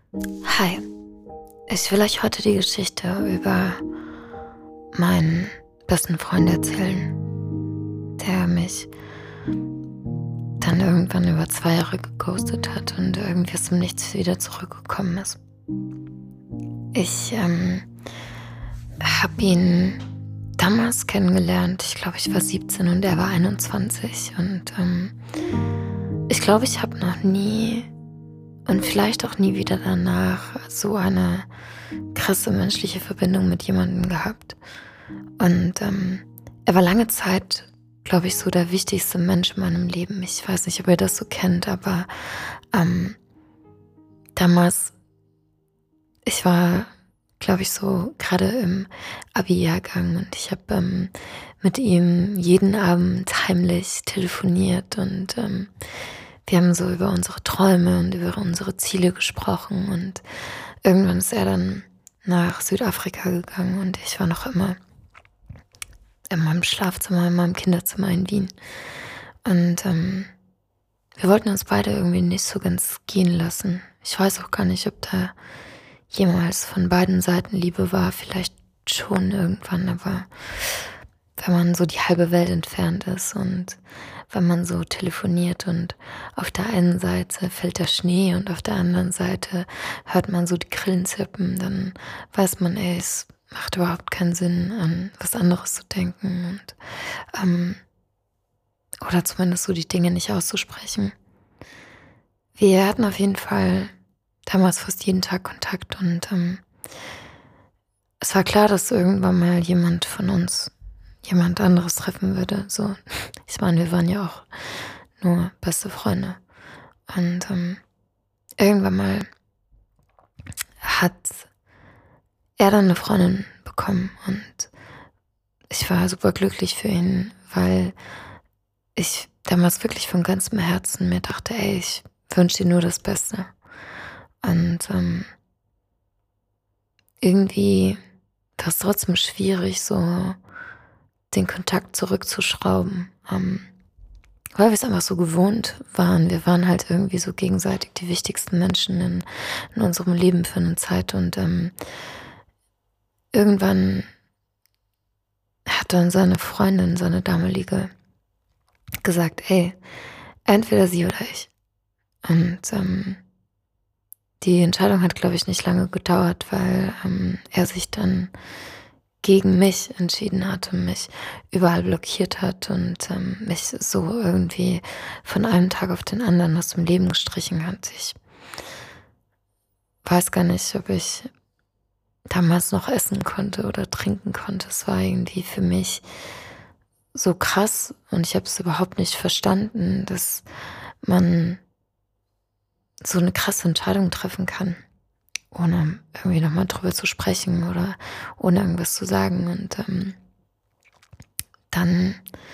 Hi, ich will euch heute die Geschichte über meinen besten Freund erzählen, der mich dann irgendwann über 2 Jahre geghostet hat und irgendwie aus dem Nichts wieder zurückgekommen ist. Ich habe ihn damals kennengelernt. Ich glaube, ich war 17 und er war 21. Und ich glaube, ich habe noch nie und vielleicht auch nie wieder danach so eine krasse menschliche Verbindung mit jemandem gehabt. Und er war lange Zeit, glaube ich, so der wichtigste Mensch in meinem Leben. Ich weiß nicht, ob ihr das so kennt, aber ähm, damals, ich war, glaube ich, so gerade im Abi-Jahrgang und ich habe mit ihm jeden Abend heimlich telefoniert und wir haben so über unsere Träume und über unsere Ziele gesprochen und irgendwann ist er dann nach Südafrika gegangen und ich war noch immer in meinem Schlafzimmer, in meinem Kinderzimmer in Wien. Und wir wollten uns beide irgendwie nicht so ganz gehen lassen. Ich weiß auch gar nicht, ob da jemals von beiden Seiten Liebe war. Vielleicht schon irgendwann, aber wenn man so die halbe Welt entfernt ist und wenn man so telefoniert und auf der einen Seite fällt der Schnee und auf der anderen Seite hört man so die Grillen zirpen, dann weiß man, ey, es macht überhaupt keinen Sinn, an was anderes zu denken und oder zumindest so die Dinge nicht auszusprechen. Wir hatten auf jeden Fall damals fast jeden Tag Kontakt und es war klar, dass irgendwann mal jemand von uns jemand anderes treffen würde. So, ich meine, wir waren ja auch nur beste Freunde. Und irgendwann mal hat er dann eine Freundin bekommen und ich war super glücklich für ihn, weil ich damals wirklich von ganzem Herzen mir dachte, ey, ich wünsche dir nur das Beste. Und irgendwie war es trotzdem schwierig, so den Kontakt zurückzuschrauben, weil wir es einfach so gewohnt waren. Wir waren halt irgendwie so gegenseitig die wichtigsten Menschen in unserem Leben für eine Zeit. Und irgendwann hat dann seine Freundin, seine damalige, gesagt, ey, entweder sie oder ich. Und die Entscheidung hat, glaube ich, nicht lange gedauert, weil er sich dann gegen mich entschieden hat und mich überall blockiert hat und mich so irgendwie von einem Tag auf den anderen aus dem Leben gestrichen hat. Ich weiß gar nicht, ob ich damals noch essen konnte oder trinken konnte. Es war irgendwie für mich so krass und ich habe es überhaupt nicht verstanden, dass man so eine krasse Entscheidung treffen kann, ohne irgendwie nochmal drüber zu sprechen oder ohne irgendwas zu sagen. Und dann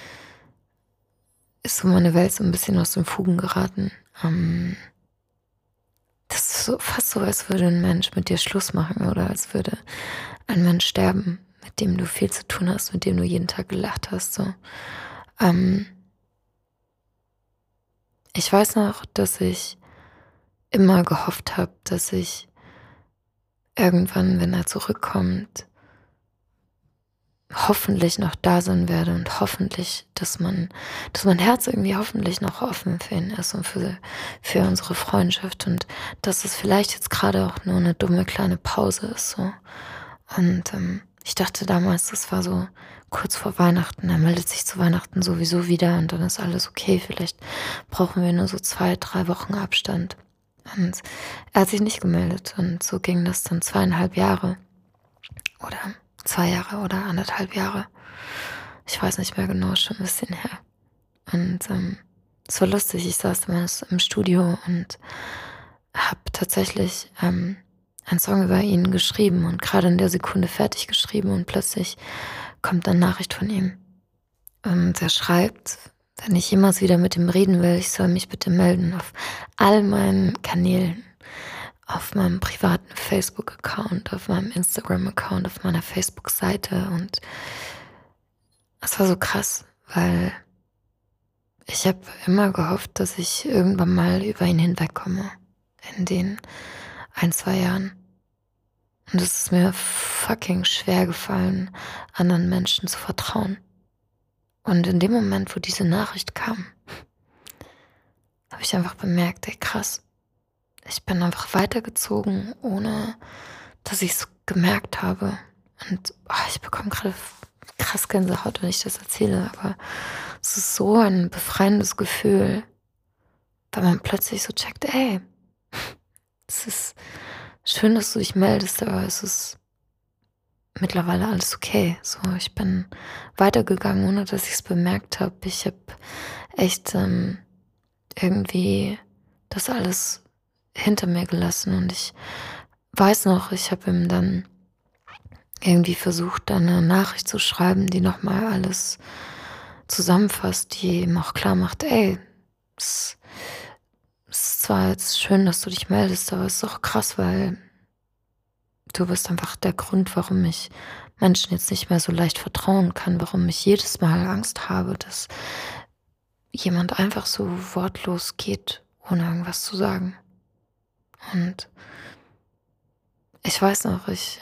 ist so meine Welt so ein bisschen aus den Fugen geraten. Das ist so fast so, als würde ein Mensch mit dir Schluss machen oder als würde ein Mensch sterben, mit dem du viel zu tun hast, mit dem du jeden Tag gelacht hast. So. Ähm, Ich weiß noch, dass ich immer gehofft habe, dass ich irgendwann, wenn er zurückkommt, hoffentlich noch da sein werde und hoffentlich, dass mein Herz irgendwie hoffentlich noch offen für ihn ist und für unsere Freundschaft und dass es vielleicht jetzt gerade auch nur eine dumme kleine Pause ist, so. Und ich dachte damals, das war so kurz vor Weihnachten, er meldet sich zu Weihnachten sowieso wieder und dann ist alles okay, vielleicht brauchen wir nur so 2, 3 Wochen Abstand. Und er hat sich nicht gemeldet und so ging das dann 2,5 Jahre oder 2 Jahre oder 1,5 Jahre. Ich weiß nicht mehr genau, schon ein bisschen her. Und es war lustig, ich saß damals im Studio und habe tatsächlich einen Song über ihn geschrieben und gerade in der Sekunde fertig geschrieben und plötzlich kommt eine Nachricht von ihm. Und er schreibt, wenn ich jemals wieder mit ihm reden will, ich soll mich bitte melden auf all meinen Kanälen. Auf meinem privaten Facebook-Account, auf meinem Instagram-Account, auf meiner Facebook-Seite. Und es war so krass, weil ich habe immer gehofft, dass ich irgendwann mal über ihn hinwegkomme. In den ein, 2 Jahren. Und es ist mir fucking schwer gefallen, anderen Menschen zu vertrauen. Und in dem Moment, wo diese Nachricht kam, habe ich einfach bemerkt, ey krass, ich bin einfach weitergezogen, ohne dass ich es gemerkt habe. Und ich bekomme gerade krass Gänsehaut, wenn ich das erzähle, aber es ist so ein befreiendes Gefühl, weil man plötzlich so checkt, ey, es ist schön, dass du dich meldest, aber es ist mittlerweile alles okay. So, ich bin weitergegangen, ohne dass ich es bemerkt habe. Ich habe echt irgendwie das alles hinter mir gelassen und ich weiß noch, ich habe ihm dann irgendwie versucht, dann eine Nachricht zu schreiben, die nochmal alles zusammenfasst, die ihm auch klar macht, ey, es ist zwar jetzt schön, dass du dich meldest, aber es ist auch krass, weil du bist einfach der Grund, warum ich Menschen jetzt nicht mehr so leicht vertrauen kann, warum ich jedes Mal Angst habe, dass jemand einfach so wortlos geht, ohne irgendwas zu sagen. Und ich weiß noch, ich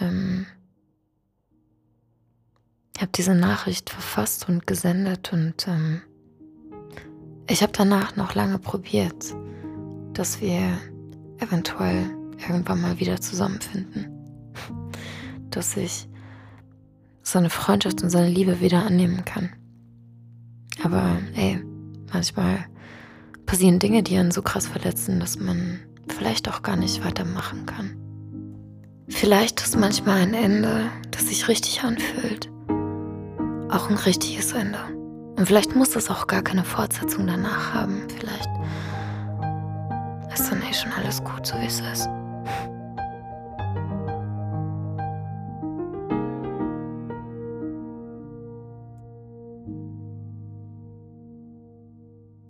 habe diese Nachricht verfasst und gesendet und ich habe danach noch lange probiert, dass wir eventuell irgendwann mal wieder zusammenfinden. Dass ich seine Freundschaft und seine Liebe wieder annehmen kann. Aber ey, manchmal passieren Dinge, die einen so krass verletzen, dass man vielleicht auch gar nicht weitermachen kann. Vielleicht ist manchmal ein Ende, das sich richtig anfühlt, auch ein richtiges Ende. Und vielleicht muss es auch gar keine Fortsetzung danach haben. Vielleicht ist dann schon alles gut, so wie es ist.